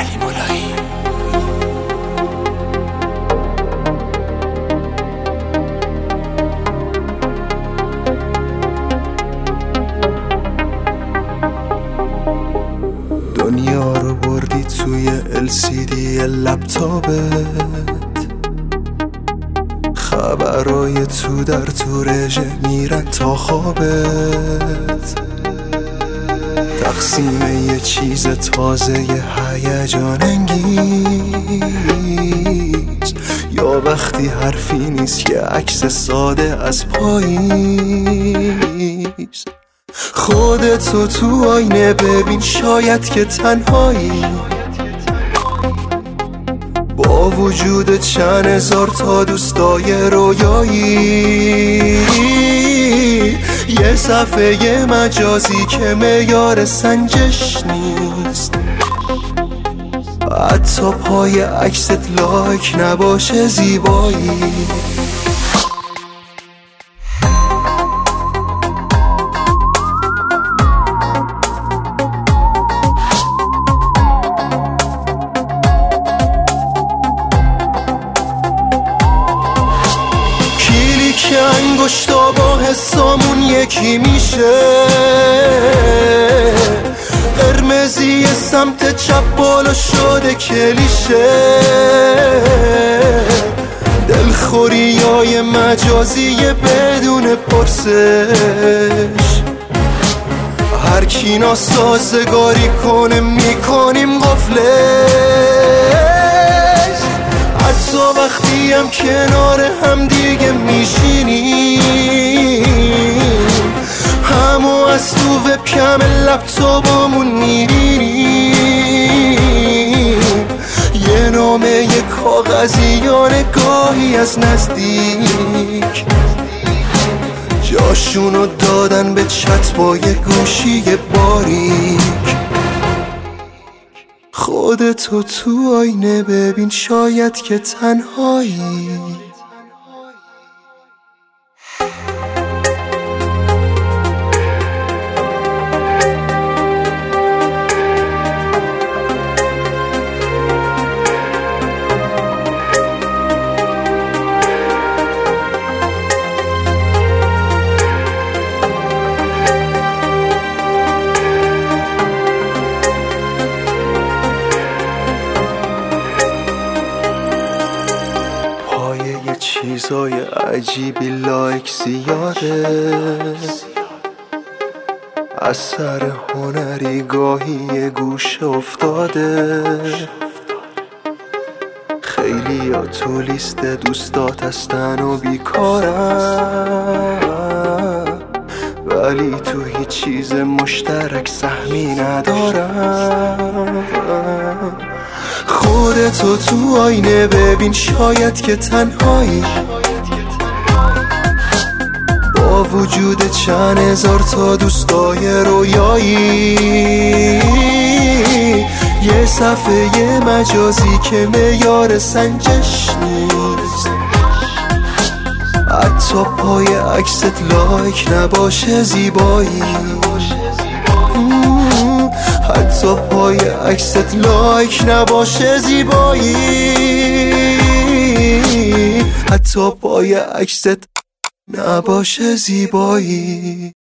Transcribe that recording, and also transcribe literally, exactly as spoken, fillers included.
علی مولایی. دنیا رو بردی توی ال سی دی لپتاپت، خبرای تو در تو رژه میرن تا خوابت. تقسیم یه چیز تازه یه هیجان انگیز، یا وقتی حرفی نیست یه عکس ساده از پاییز. خودتو تو آینه ببین شاید که تنهایی، با وجود چند هزار تا دوستای رویایی. یه صفحه مجازی که معیار سنجش نیست، حتی پای عکست لایک نباشه زیبایی. که انگشتا با حسامون یکی میشه، قرمزی سمت چپ بالا شده کلیشه. دلخوریای مجازی بدون پرسش، هر کی ناسازگاری کنه میکنیم قفلش. حتی وقتی هم کنار هم دیگه میشینیم، همو از تو وبکم لپتاپمون میبینیم. یه نامه یه کاغذی یا نگاهی از نزدیک، جاشونو دادن به چت با یه گوشی باریک. خودتو تو آینه ببین شاید که تنهایی. چیزای عجیبی لایک زیاده، اثر هنری گاهی یه گوشه افتاده. خیلی یا تو لیست دوستات هستن و بیکارن، ولی تو هیچ چیز مشترک سهمی ندارن. خودتو تو آینه ببین شاید که تنهایی، با وجود چند هزار تا دوستای رویایی. یه صفحه مجازی که معیار سنجش نیست، حتی پای عکست لایک نباشه زیبایی. حتی پای عکست لایک نباشه زیبایی. حتی پای عکست نباشه زیبایی.